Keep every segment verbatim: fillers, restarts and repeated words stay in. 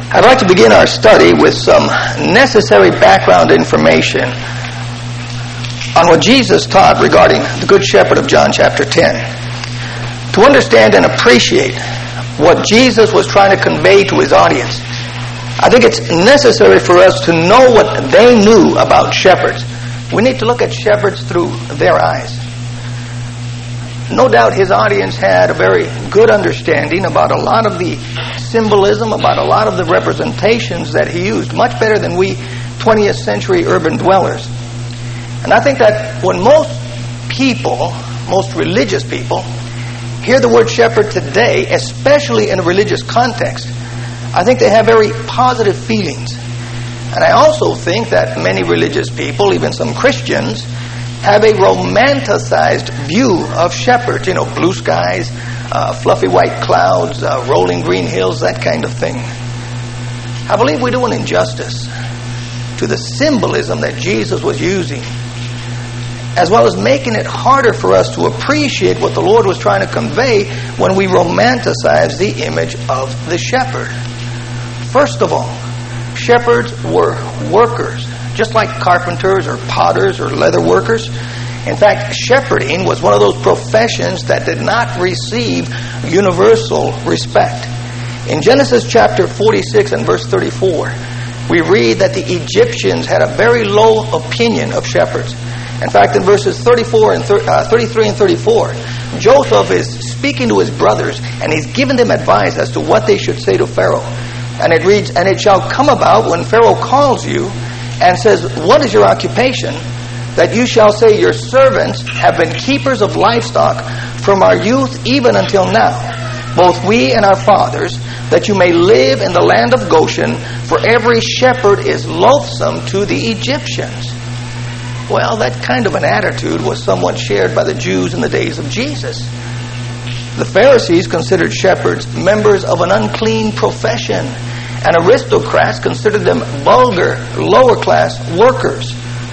I'd like to begin our study with some necessary background information on what Jesus taught regarding the Good Shepherd of John chapter ten. To understand and appreciate what Jesus was trying to convey to his audience, I think it's necessary for us to know what they knew about shepherds. We need to look at shepherds through their eyes. No doubt his audience had a very good understanding about a lot of the symbolism, about a lot of the representations that he used, much better than we twentieth century urban dwellers. And I think that when most people, most religious people, hear the word shepherd today, especially in a religious context, I think they have very positive feelings. And I also think that many religious people, even some Christians, have a romanticized view of shepherds, you know, blue skies, uh, fluffy white clouds, uh, rolling green hills, that kind of thing. I believe we do an injustice to the symbolism that Jesus was using, as well as making it harder for us to appreciate what the Lord was trying to convey when we romanticize the image of the shepherd. First of all, shepherds were workers, just like carpenters or potters or leather workers. In fact, shepherding was one of those professions that did not receive universal respect. In Genesis chapter forty-six and verse thirty-four, we read that the Egyptians had a very low opinion of shepherds. In fact, in verses thirty-four and thirty-three and thirty-four, Joseph is speaking to his brothers, and he's giving them advice as to what they should say to Pharaoh. And it reads, "And it shall come about when Pharaoh calls you and says, 'What is your occupation?' that you shall say, 'Your servants have been keepers of livestock from our youth even until now, both we and our fathers, that you may live in the land of Goshen, for every shepherd is loathsome to the Egyptians.'" Well, that kind of an attitude was somewhat shared by the Jews in the days of Jesus. The Pharisees considered shepherds members of an unclean profession, and aristocrats considered them vulgar, lower-class workers.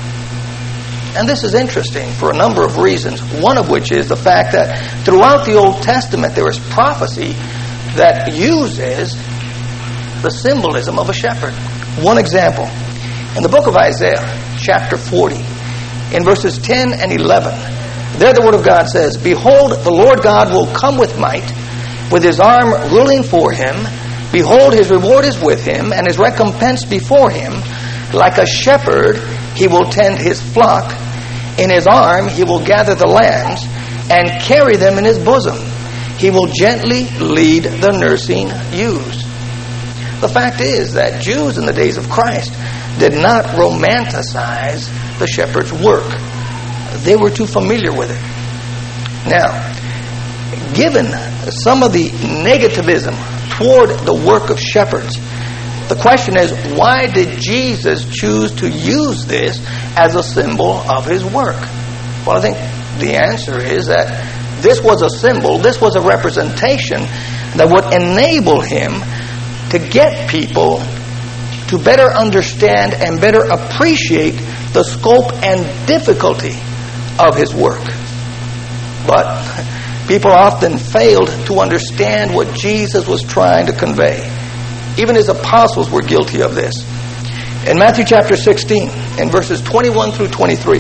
And this is interesting for a number of reasons, one of which is the fact that throughout the Old Testament there is prophecy that uses the symbolism of a shepherd. One example, in the book of Isaiah, chapter forty, in verses ten and eleven, there the Word of God says, "Behold, the Lord God will come with might, with his arm ruling for him. Behold, his reward is with him, and his recompense before him. Like a shepherd, he will tend his flock. In his arm he will gather the lambs, and carry them in his bosom. He will gently lead the nursing ewes." The fact is that Jews in the days of Christ did not romanticize the shepherd's work. They were too familiar with it. Now, given some of the negativism toward the work of shepherds, the question is, why did Jesus choose to use this as a symbol of his work? Well, I think the answer is that this was a symbol, this was a representation that would enable him to get people to better understand and better appreciate the scope and difficulty of his work. But people often failed to understand what Jesus was trying to convey. Even his apostles were guilty of this. In Matthew chapter sixteen, in verses twenty-one through twenty-three,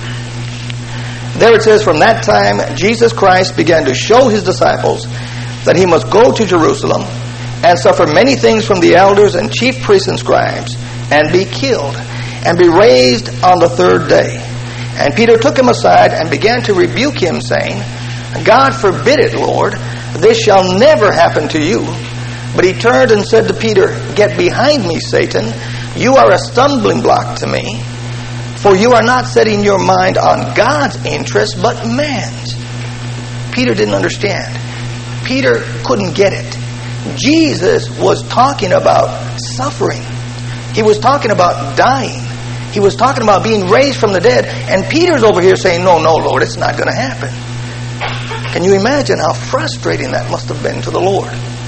there it says, "From that time Jesus Christ began to show his disciples that he must go to Jerusalem and suffer many things from the elders and chief priests and scribes, and be killed, and be raised on the third day. And Peter took him aside and began to rebuke him, saying, 'God forbid it, Lord, this shall never happen to you.' But he turned and said to Peter, 'Get behind me, Satan. You are a stumbling block to me, for you are not setting your mind on God's interest, but man's.'" Peter didn't understand. Peter couldn't get it. Jesus was talking about suffering. He was talking about dying. He was talking about being raised from the dead. And Peter's over here saying, "No, no, Lord, it's not going to happen." Can you imagine how frustrating that must have been to the Lord?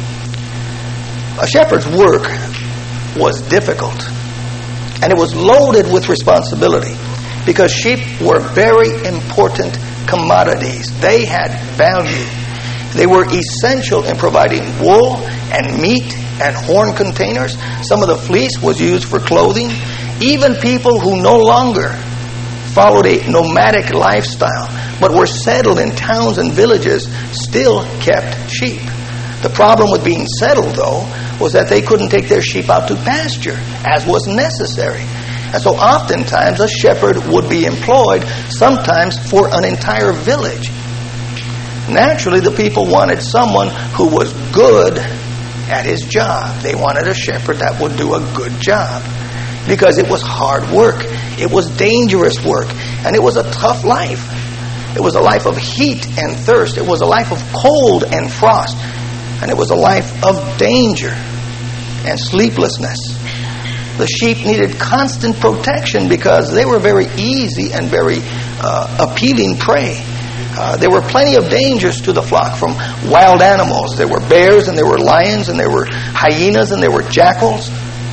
A shepherd's work was difficult, and it was loaded with responsibility, because sheep were very important commodities. They had value. They were essential in providing wool and meat and horn containers. Some of the fleece was used for clothing. Even people who no longer followed a nomadic lifestyle but were settled in towns and villages still kept sheep. The problem with being settled, though, was that they couldn't take their sheep out to pasture, as was necessary. And so oftentimes a shepherd would be employed, sometimes for an entire village. Naturally, the people wanted someone who was good at his job. They wanted a shepherd that would do a good job, because it was hard work. It was dangerous work. And it was a tough life. It was a life of heat and thirst. It was a life of cold and frost. And it was a life of danger and sleeplessness. The sheep needed constant protection because they were very easy and very uh, appealing prey. Uh, there were plenty of dangers to the flock from wild animals. There were bears and there were lions and there were hyenas and there were jackals.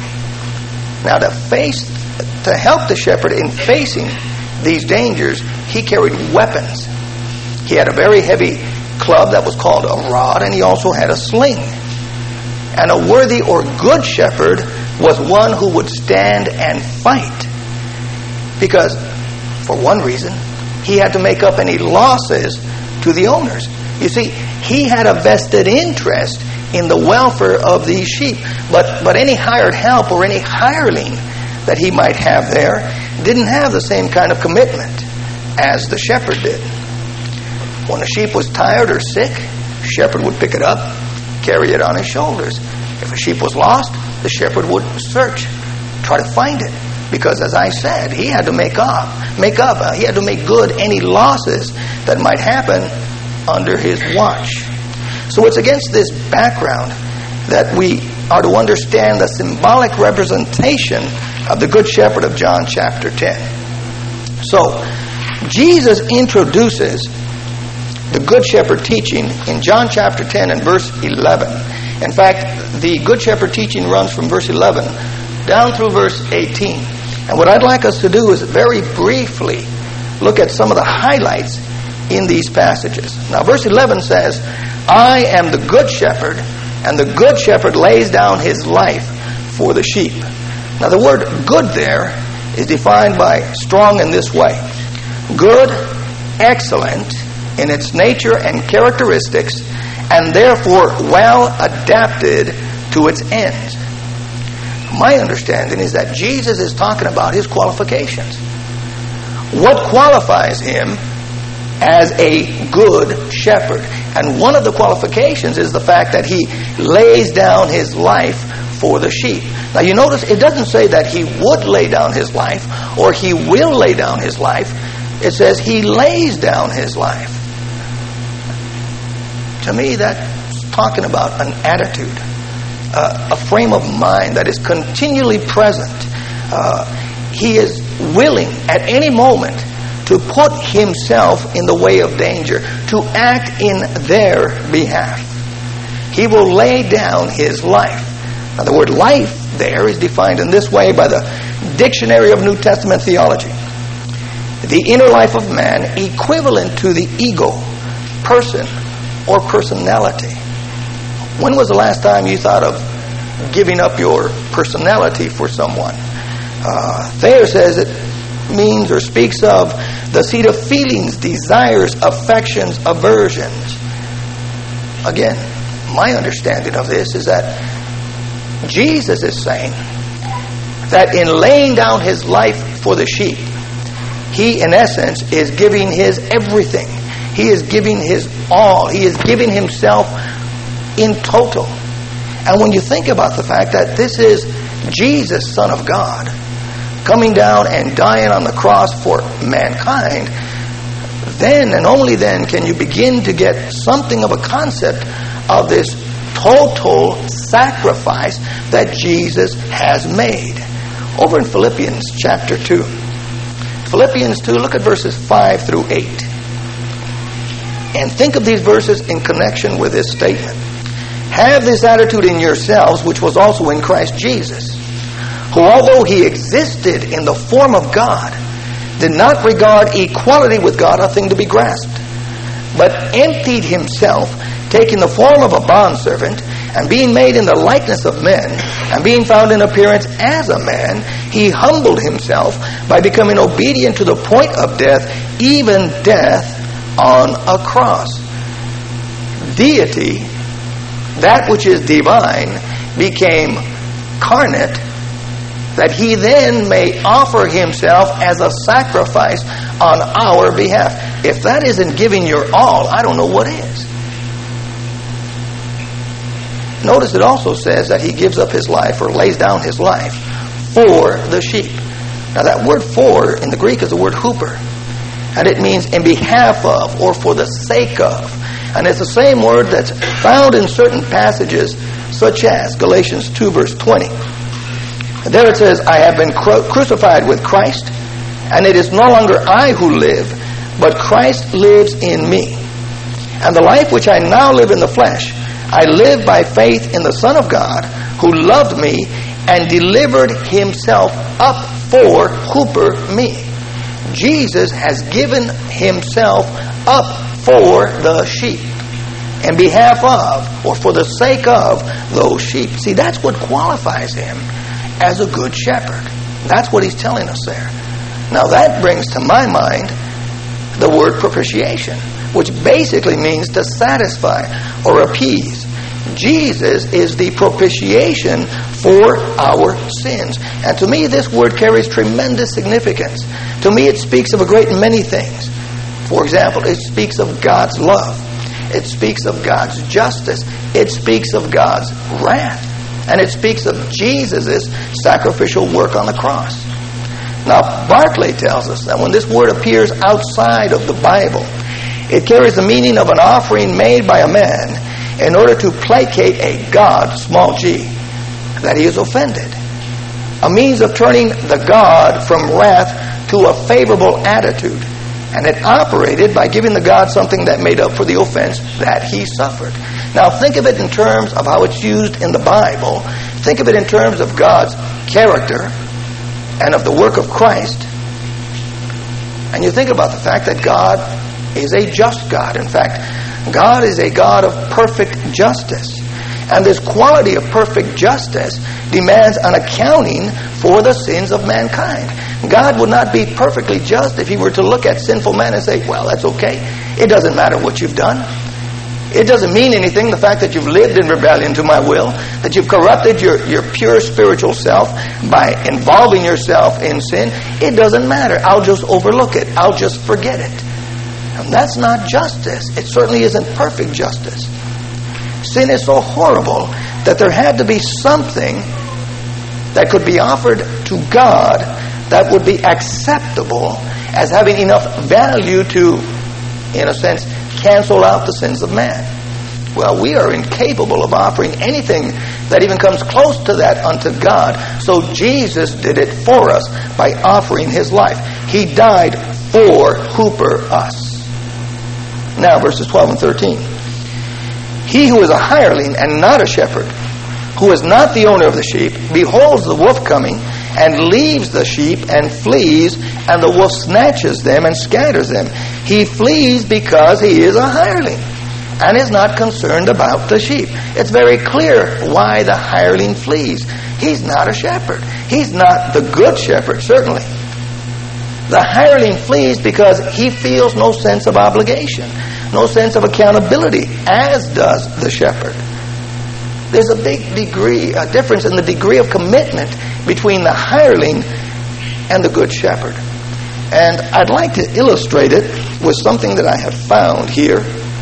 Now to face, to help the shepherd in facing these dangers, he carried weapons. He had a very heavy club that was called a rod, and he also had a sling. And a worthy or good shepherd was one who would stand and fight, because for one reason, he had to make up any losses to the owners. You see, he had a vested interest in the welfare of these sheep. But but any hired help or any hireling that he might have there didn't have the same kind of commitment as the shepherd did. When a sheep was tired or sick, the shepherd would pick it up, carry it on his shoulders. If a sheep was lost, the shepherd would search, try to find it. Because as I said, he had to make up, make up, uh, he had to make good any losses that might happen under his watch. So it's against this background that we are to understand the symbolic representation of the Good Shepherd of John chapter ten. So, Jesus introduces the Good Shepherd teaching in John chapter ten and verse eleven. In fact, the Good Shepherd teaching runs from verse eleven down through verse eighteen. And what I'd like us to do is very briefly look at some of the highlights in these passages. Now, verse eleven says, I am the Good Shepherd, and the Good Shepherd lays down his life for the sheep. Now, the word good there is defined by Strong in this way. Good, excellent in its nature and characteristics, and therefore well adapted to its ends. My understanding is that Jesus is talking about his qualifications. What qualifies him as a good shepherd? And one of the qualifications is the fact that he lays down his life for the sheep. Now you notice it doesn't say that he would lay down his life or he will lay down his life. It says he lays down his life. To me, that's talking about an attitude, uh, a frame of mind that is continually present. Uh, he is willing at any moment to put himself in the way of danger, to act in their behalf. He will lay down his life. Now, the word life there is defined in this way by the Dictionary of New Testament Theology. The inner life of man equivalent to the ego, person, or personality. When was the last time you thought of giving up your personality for someone? Uh, Thayer says it means or speaks of the seat of feelings, desires, affections, aversions. Again, my understanding of this is that Jesus is saying that in laying down his life for the sheep, he in essence is giving his everything. He is giving his all. He is giving himself in total. And when you think about the fact that this is Jesus, Son of God, coming down and dying on the cross for mankind, then and only then can you begin to get something of a concept of this total sacrifice that Jesus has made. Over in Philippians chapter two. Philippians two, look at verses five through eight. And think of these verses in connection with this statement. Have this attitude in yourselves, which was also in Christ Jesus, who although he existed in the form of God, did not regard equality with God a thing to be grasped, but emptied himself, taking the form of a bondservant, And being made in the likeness of men, and being found in appearance as a man, he humbled himself by becoming obedient to the point of death, even death on a cross. Deity, that which is divine, became carnate, that he then may offer himself as a sacrifice on our behalf. If that isn't giving your all, I don't know what is. Notice it also says that he gives up his life, or lays down his life, for the sheep. Now that word for in the Greek is the word huper. And it means in behalf of, or for the sake of. And it's the same word that's found in certain passages, such as Galatians two verse twenty. And there it says, I have been cru- crucified with Christ, and it is no longer I who live, but Christ lives in me. And the life which I now live in the flesh, I live by faith in the Son of God, who loved me and delivered himself up for Hooper, me. Jesus has given himself up for the sheep, in behalf of, or for the sake of, those sheep. See, that's what qualifies him as a good shepherd. That's what he's telling us there. Now that brings to my mind the word propitiation, which basically means to satisfy or appease. Jesus is the propitiation for our sins. And to me, this word carries tremendous significance. To me, it speaks of a great many things. For example, it speaks of God's love. It speaks of God's justice. It speaks of God's wrath. And it speaks of Jesus' sacrificial work on the cross. Now, Barclay tells us that when this word appears outside of the Bible, it carries the meaning of an offering made by a man in order to placate a God, small g, that he is offended. A means of turning the God from wrath to a favorable attitude. And it operated by giving the God something that made up for the offense that he suffered. Now think of it in terms of how it's used in the Bible. Think of it in terms of God's character and of the work of Christ. And you think about the fact that God is a just God. In fact, God is a God of perfect justice. And this quality of perfect justice demands an accounting for the sins of mankind. God would not be perfectly just if he were to look at sinful man and say, well, that's okay. It doesn't matter what you've done. It doesn't mean anything, the fact that you've lived in rebellion to my will, that you've corrupted your, your pure spiritual self by involving yourself in sin. It doesn't matter. I'll just overlook it. I'll just forget it. And that's not justice. It certainly isn't perfect justice. Sin is so horrible that there had to be something that could be offered to God that would be acceptable as having enough value to, in a sense, cancel out the sins of man. Well, we are incapable of offering anything that even comes close to that unto God. So Jesus did it for us by offering his life. He died for Hooper us. Now, verses twelve and thirteen. He who is a hireling and not a shepherd, who is not the owner of the sheep, beholds the wolf coming, and leaves the sheep and flees, and the wolf snatches them and scatters them. He flees because he is a hireling and is not concerned about the sheep. It's very clear why the hireling flees. He's not a shepherd. He's not the good shepherd, certainly. The hireling flees because he feels no sense of obligation, no sense of accountability, as does the shepherd. There's a big degree, a difference in the degree of commitment between the hireling and the good shepherd. And I'd like to illustrate it with something that I have found here.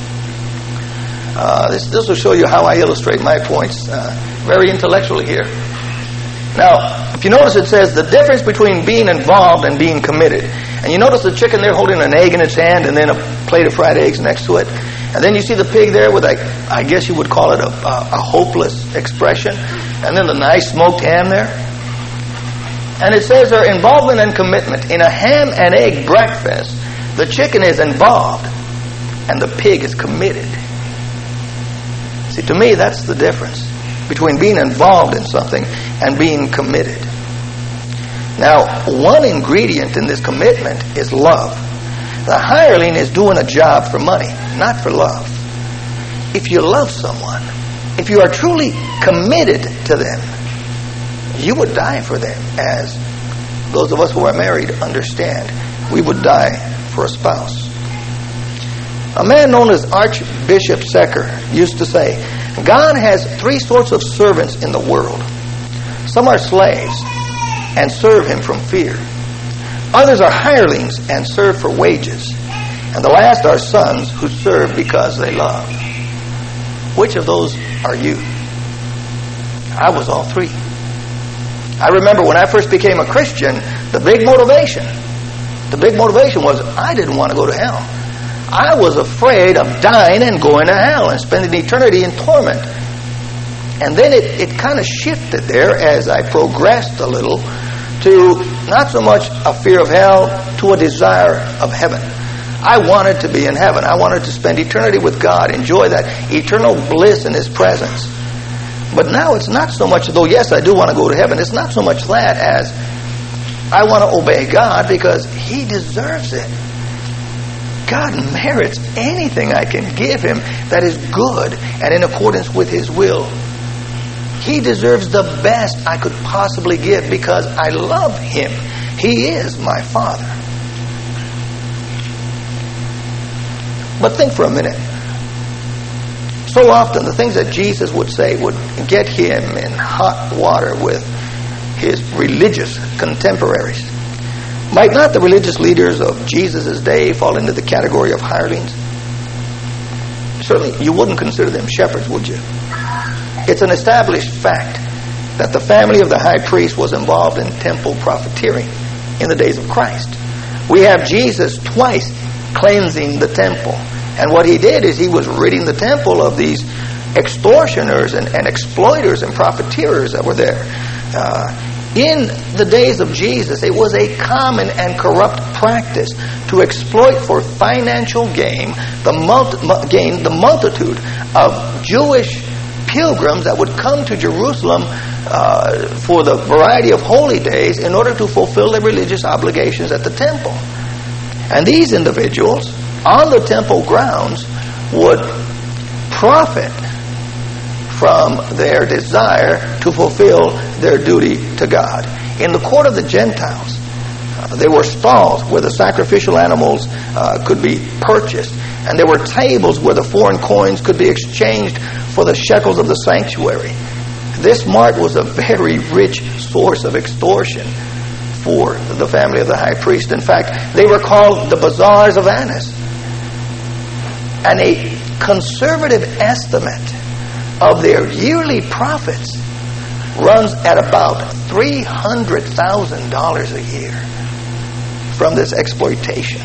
Uh, this, this will show you how I illustrate my points uh, very intellectually here. Now, if you notice, it says the difference between being involved and being committed. And you notice the chicken there holding an egg in its hand and then a plate of fried eggs next to it. And then you see the pig there with, like, I guess you would call it a, a, a hopeless expression. And then the nice smoked ham there. And it says their involvement and commitment. In a ham and egg breakfast, the chicken is involved and the pig is committed. See, to me, that's the difference between being involved in something and being committed. Now, one ingredient in this commitment is love. The hireling is doing a job for money, not for love. If you love someone, if you are truly committed to them, you would die for them, as those of us who are married understand. We would die for a spouse. A man known as Archbishop Secker used to say, God has three sorts of servants in the world. Some are slaves and serve him from fear. Others are hirelings and serve for wages. And the last are sons who serve because they love. Which of those are you? I was all three. I remember when I first became a Christian, the big motivation, the big motivation was I didn't want to go to hell. I was afraid of dying and going to hell and spending eternity in torment. And then it, it kind of shifted there as I progressed a little to not so much a fear of hell to a desire of heaven. I wanted to be in heaven. I wanted to spend eternity with God, enjoy that eternal bliss in His presence. But now it's not so much, though yes, I do want to go to heaven, it's not so much that as I want to obey God because He deserves it. God merits anything I can give Him that is good and in accordance with His will. He deserves the best I could possibly give because I love Him. He is my Father. But think for a minute. So often the things that Jesus would say would get Him in hot water with His religious contemporaries. Might not the religious leaders of Jesus' day fall into the category of hirelings? Certainly you wouldn't consider them shepherds, would you? It's an established fact that the family of the high priest was involved in temple profiteering in the days of Christ. We have Jesus twice cleansing the temple. And what He did is He was ridding the temple of these extortioners and, and exploiters and profiteers that were there. Uh, in the days of Jesus, it was a common and corrupt practice to exploit for financial gain the, multi- gain, the multitude of Jewish pilgrims that would come to Jerusalem uh, for the variety of holy days in order to fulfill their religious obligations at the temple. And these individuals on the temple grounds would profit from their desire to fulfill their duty to God. In the court of the Gentiles, uh, there were stalls where the sacrificial animals uh, could be purchased, and there were tables where the foreign coins could be exchanged for the shekels of the sanctuary. This mart was a very rich source of extortion for the family of the high priest. In fact, they were called the bazaars of Annas. And a conservative estimate of their yearly profits runs at about three hundred thousand dollars a year from this exploitation.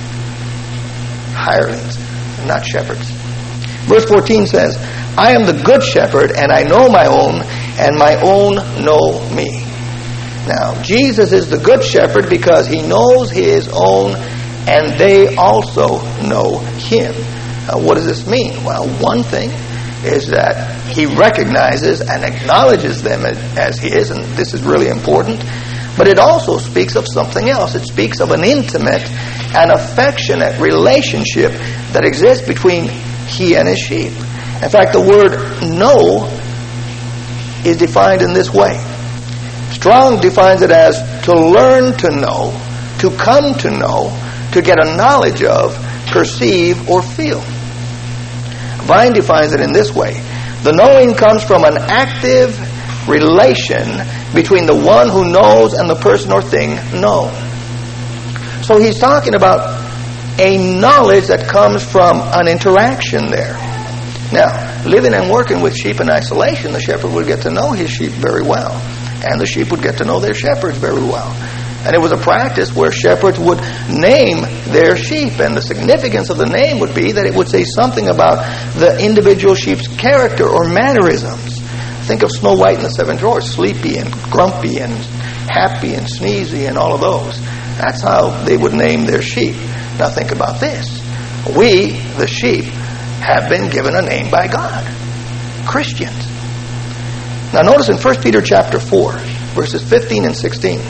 Hirelings, not shepherds. Verse fourteen says, I am the good shepherd, and I know my own, and my own know me. Now, Jesus is the good shepherd because He knows His own, and they also know Him. Uh, what does this mean? Well, one thing is that He recognizes and acknowledges them as, as His, and this is really important. But it also speaks of something else. It speaks of an intimate and affectionate relationship that exists between He and His sheep. In fact, the word know is defined in this way. Strong defines it as to learn to know, to come to know, to get a knowledge of, perceive, or feel. Vine defines it in this way. The knowing comes from an active relation between the one who knows and the person or thing known. So he's talking about a knowledge that comes from an interaction there. Now, living and working with sheep in isolation, the shepherd would get to know his sheep very well. And the sheep would get to know their shepherds very well. And it was a practice where shepherds would name their sheep. And the significance of the name would be that it would say something about the individual sheep's character or mannerisms. Think of Snow White and the Seven Dwarfs, sleepy and grumpy and happy and sneezy and all of those. That's how they would name their sheep. Now think about this. We, the sheep, have been given a name by God. Christians. Now notice in First Peter chapter four, verses fifteen and sixteen.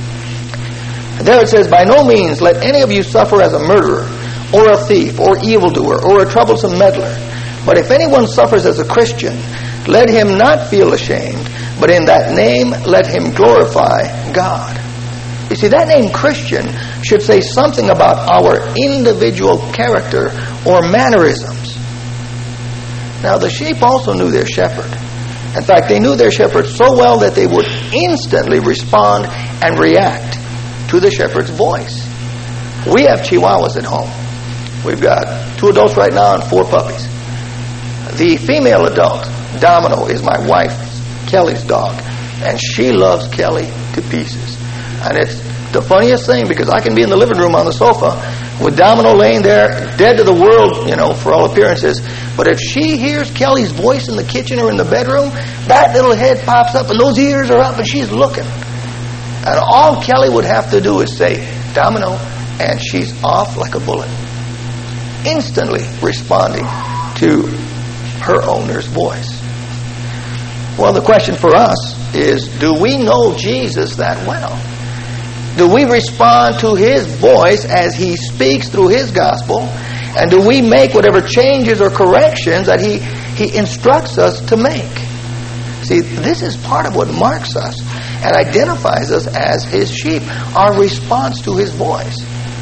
And there it says, by no means let any of you suffer as a murderer, or a thief, or evildoer, or a troublesome meddler. But if anyone suffers as a Christian, let him not feel ashamed, but in that name let him glorify God. You see, that name Christian should say something about our individual character or mannerisms. Now, the sheep also knew their shepherd. In fact, they knew their shepherd so well that they would instantly respond and react to the shepherd's voice. We have Chihuahuas at home. We've got two adults right now and four puppies. The female adult, Domino, is my wife, Kelly's dog, and she loves Kelly to pieces. And it's the funniest thing, because I can be in the living room on the sofa with Domino laying there, dead to the world, you know, for all appearances. But if she hears Kelly's voice in the kitchen or in the bedroom, that little head pops up and those ears are up and she's looking. And all Kelly would have to do is say, Domino, and she's off like a bullet, instantly responding to her owner's voice. Well, the question for us is, do we know Jesus that well? Do we respond to his voice as he speaks through his gospel? And do we make whatever changes or corrections that he, he instructs us to make? See, this is part of what marks us and identifies us as his sheep, our response to his voice.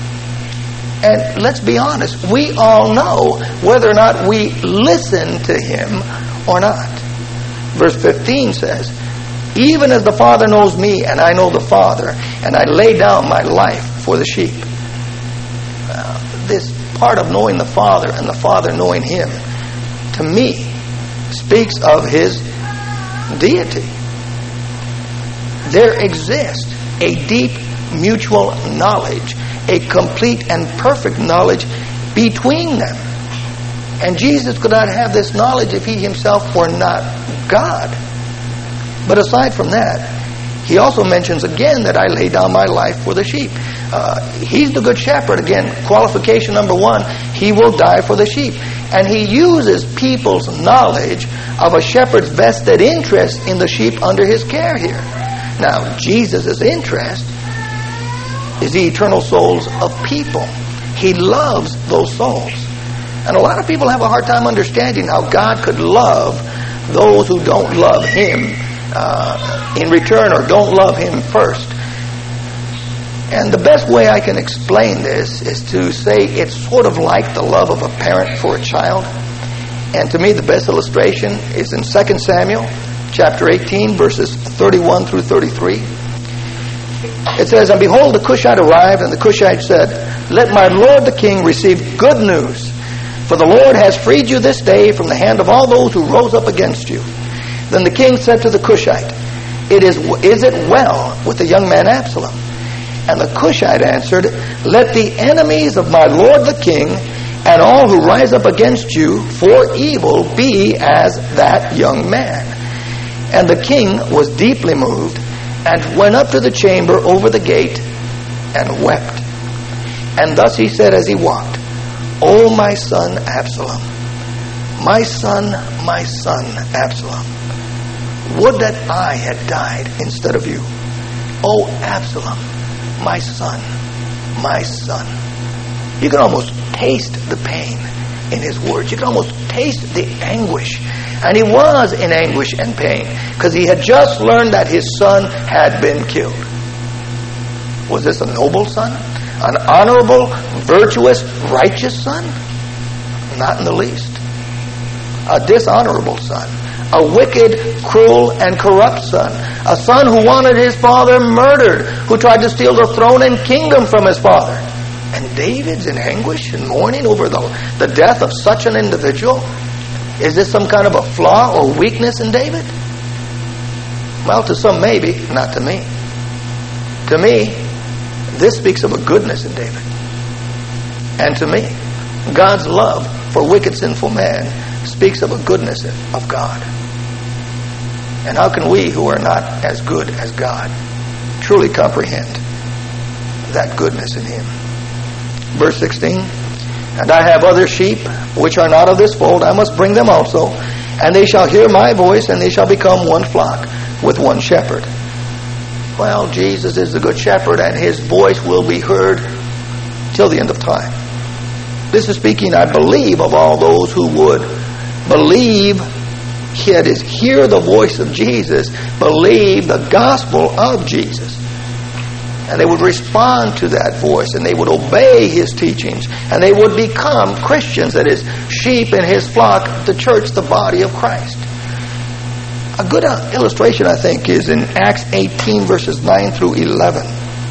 And let's be honest, we all know whether or not we listen to him or not. Verse fifteen says, even as the Father knows me, and I know the Father, and I lay down my life for the sheep. Uh, this part of knowing the Father and the Father knowing him, to me, speaks of his deity. There exists a deep mutual knowledge, a complete and perfect knowledge between them. And Jesus could not have this knowledge if he himself were not God. But aside from that, he also mentions again that I lay down my life for the sheep. Uh, he's the good shepherd. Again, qualification number one, he will die for the sheep. And he uses people's knowledge of a shepherd's vested interest in the sheep under his care here. Now, Jesus' interest is the eternal souls of people. He loves those souls. And a lot of people have a hard time understanding how God could love those who don't love him uh, in return, or don't love him first. And the best way I can explain this is to say it's sort of like the love of a parent for a child. And to me, the best illustration is in Second Samuel chapter eighteen, verses thirty-one through thirty-three. It says, and behold, the Cushite arrived, and the Cushite said, let my lord the king receive good news, for the Lord has freed you this day from the hand of all those who rose up against you. Then the king said to the Cushite, It is, is it well with the young man Absalom? And the Cushite answered, let the enemies of my lord the king and all who rise up against you for evil be as that young man. And the king was deeply moved, and went up to the chamber over the gate, and wept. And thus he said as he walked, O my son Absalom, my son, my son Absalom, would that I had died instead of you. O Absalom, my son, my son. You can almost taste the pain in his words. You can almost taste the anguish. And he was in anguish and pain because he had just learned that his son had been killed. Was this a noble son? An honorable, virtuous, righteous son? Not in the least. A dishonorable son. A wicked, cruel, and corrupt son. A son who wanted his father murdered, who tried to steal the throne and kingdom from his father. And David's in anguish and mourning over the, the death of such an individual? Is this some kind of a flaw or weakness in David? Well, to some maybe, not to me. To me, this speaks of a goodness in David. And to me, God's love for wicked, sinful man speaks of a goodness of God. And how can we, who are not as good as God, truly comprehend that goodness in him? Verse sixteen, and I have other sheep which are not of this fold, I must bring them also, and they shall hear my voice, and they shall become one flock with one shepherd. Well, Jesus is the good shepherd, and his voice will be heard till the end of time. This is speaking, I believe, of all those who would believe that is, hear the voice of Jesus, believe the gospel of Jesus. And they would respond to that voice, and they would obey his teachings, and they would become Christians, that is, sheep in his flock, the church, the body of Christ. A good illustration, I think, is in Acts eighteen, verses nine through eleven.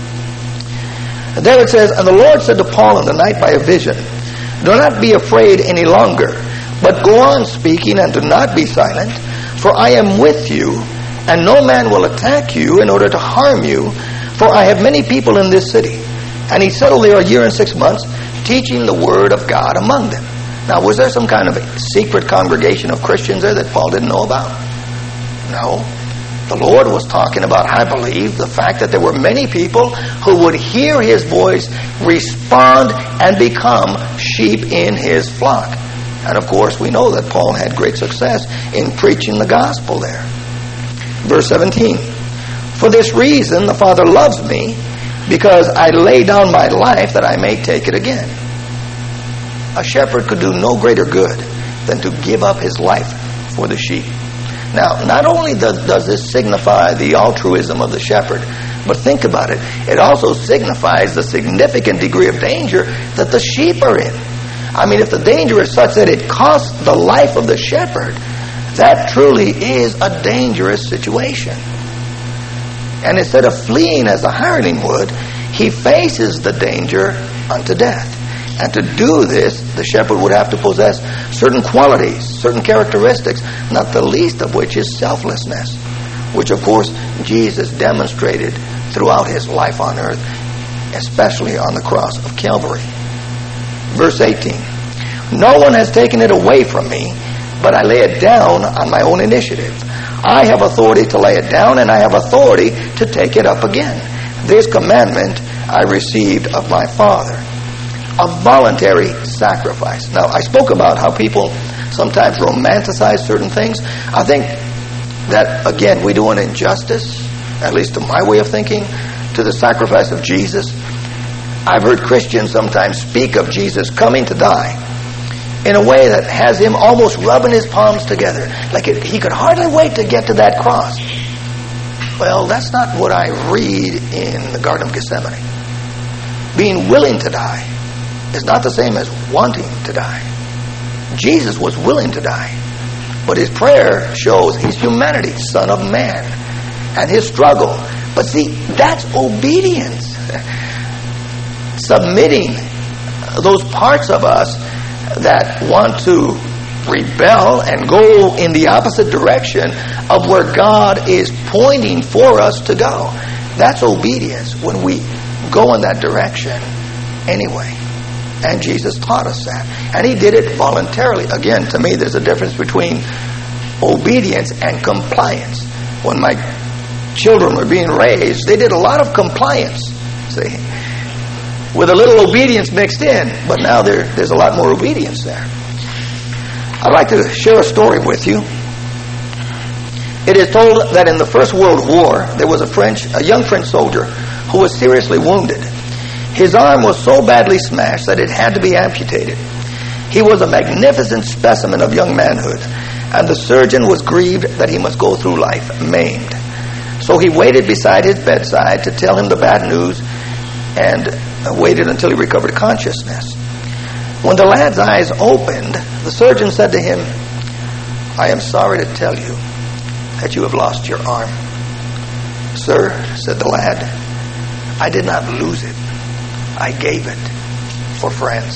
And there it says, "And the Lord said to Paul in the night by a vision, Do not be afraid any longer, but go on speaking and do not be silent, for I am with you, and no man will attack you in order to harm you, for I have many people in this city." And he settled there a year and six months, teaching the word of God among them. Now, was there some kind of a secret congregation of Christians there that Paul didn't know about? No. The Lord was talking about, I believe, the fact that there were many people who would hear his voice, respond, and become sheep in his flock. And of course, we know that Paul had great success in preaching the gospel there. Verse seventeen, "For this reason the Father loves me, because I lay down my life that I may take it again." A shepherd could do no greater good than to give up his life for the sheep. Now, not only does, does this signify the altruism of the shepherd, but think about it, it also signifies the significant degree of danger that the sheep are in. I mean, if the danger is such that it costs the life of the shepherd, that truly is a dangerous situation. And instead of fleeing as the hireling would, he faces the danger unto death. And to do this, the shepherd would have to possess certain qualities, certain characteristics, not the least of which is selflessness, which of course Jesus demonstrated throughout his life on earth, especially on the cross of Calvary. Verse eighteen, "No one has taken it away from me, but I lay it down on my own initiative. I have authority to lay it down, and I have authority to take it up again. This commandment I received of my Father." A voluntary sacrifice. Now, I spoke about how people sometimes romanticize certain things. I think that, again, we do an injustice, at least to my way of thinking, to the sacrifice of Jesus. I've heard Christians sometimes speak of Jesus coming to die in a way that has him almost rubbing his palms together, like it, he could hardly wait to get to that cross. Well, that's not what I read in the Garden of Gethsemane. Being willing to die is not the same as wanting to die. Jesus was willing to die, but his prayer shows his humanity, Son of Man, and his struggle. But see, that's obedience. Submitting those parts of us that want to rebel and go in the opposite direction of where God is pointing for us to go. That's obedience, when we go in that direction anyway. And Jesus taught us that. And he did it voluntarily. Again, to me, there's a difference between obedience and compliance. When my children were being raised, they did a lot of compliance, see, with a little obedience mixed in. But now there, there's a lot more obedience there. I'd like to share a story with you. It is told that in the First World War, there was a French, a young French soldier who was seriously wounded. His arm was so badly smashed that it had to be amputated. He was a magnificent specimen of young manhood, and the surgeon was grieved that he must go through life maimed. So he waited beside his bedside to tell him the bad news, and waited until he recovered consciousness. When the lad's eyes opened, the surgeon said to him, "I am sorry to tell you that you have lost your arm." "Sir," said the lad, "I did not lose it. I gave it for friends."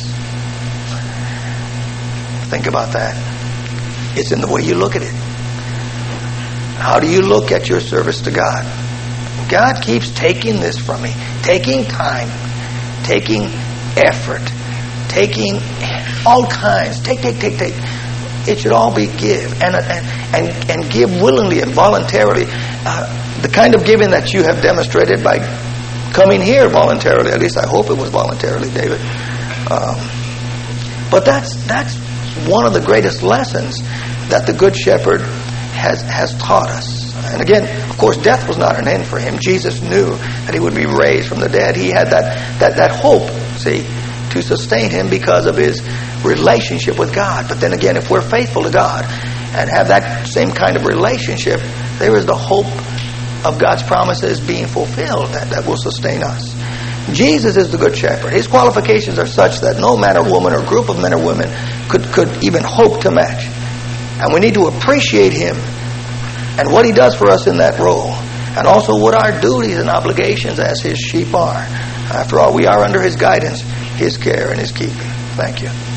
Think about that. It's in the way you look at it. How do you look at your service to God? God keeps taking this from me, taking time, taking effort, taking all kinds. Take, take, take, take. It should all be give, and and and, and give willingly and voluntarily. Uh, the kind of giving that you have demonstrated by coming here voluntarily. At least I hope it was voluntarily, David. Um, but that's that's one of the greatest lessons that the Good Shepherd has has taught us. And again, of course, death was not an end for him. Jesus knew that he would be raised from the dead. He had that that that hope, see, to sustain him because of his relationship with God. But then again, if we're faithful to God, and have that same kind of relationship, there is the hope of God's promises being fulfilled that, that will sustain us. Jesus is the Good Shepherd. His qualifications are such that no man or woman or group of men or women could, could even hope to match. And we need to appreciate Him and what He does for us in that role, and also what our duties and obligations as His sheep are. After all, we are under His guidance, His care, and His keeping. Thank you.